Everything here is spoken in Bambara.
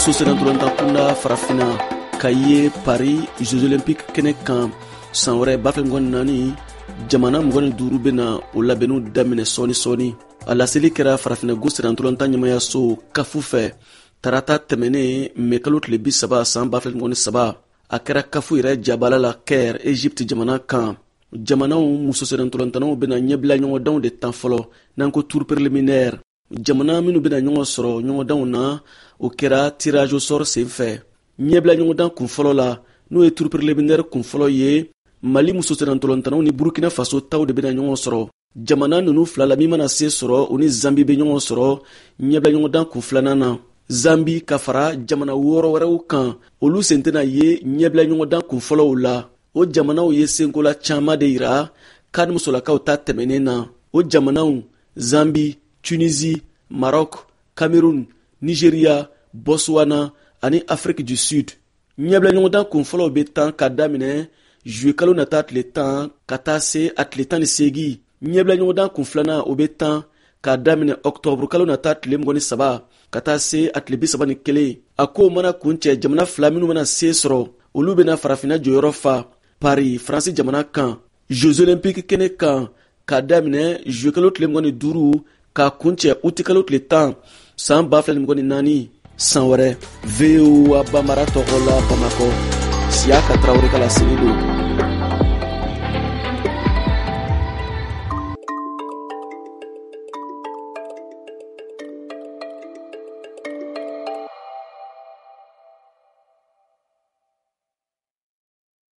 muso sɛnɛntɔlɔntan kunda farafina ka ye Paris Jeux Olympiques kɛnɛ kan san wɛrɛ 2024 jamana 25 bena o labɛnniw daminɛ sɔɔni a laseli kɛra farafinago sɛnɛntɔlɔntan ɲɛmayaso kafu fɛ tarata tɛmɛnen mai kalo tile 30 san 2023 a kɛra kafu yɛrɛ jabala la Caire Egypte jamana kan. Jamanaw muso sɛnɛntɔlɔntanaw bena ɲɛbila ɲɔgɔndanw de tan fɔlɔ n'an ko tour préliminaire. Jamana minnu bena ɲɔgɔn sɔrɔ ɲɔgɔndanw na o kɛra tirage au sort sen fɛ. Ɲɛbila ɲɔgɔndan kun fɔlɔ la n'o ye tour préliminaire kun fɔlɔ ye Mali muso sɛnɛntɔlɔntanaw ni Burkina Faso taw de bena ɲɔgɔn sɔrɔ. Jamana nunu fila la min mana se sɔrɔ o ni Zambi be ɲɔgɔn sɔrɔ ɲɛbila ɲɔgɔndan kun filanan na. Zambi ka fara jamana 6 wɛrɛw kan olu sen tɛna ye ɲɛbila ɲɔgɔndan kun fɔlɔw la. O jamanaw ye senkola caaman de yira kan musolakaw ta tɛmɛnen na. O jamanaw Zambi, Tunisie, Maroc, Cameroun, Nigeria, Botswana ani Afrique du Sud. Ɲɛbila ɲɔgɔndan kun fɔlɔw be tan ka daminɛ juillet kalo nata tile 10 ka taa se a tile 18. Ɲɛbila ɲɔgɔndan kun filanan o be tan ka daminɛ octobre kalo nata tile 23 ka taa se a tile 31. A ko mana kun cɛ jamana fila minnu mana se sɔrɔ olu bena farafina jɔyɔrɔ fa. Paris France jamana kan Jeux Olympiques kɛnɛ kan ka daminɛ juillet kalo tile 25 ka kun cɛ août kalo tile 10 san 2024 san wɛrɛ VOA Bambara tɔgɔ la Bamakɔ Siaka Traoré ka laseli don.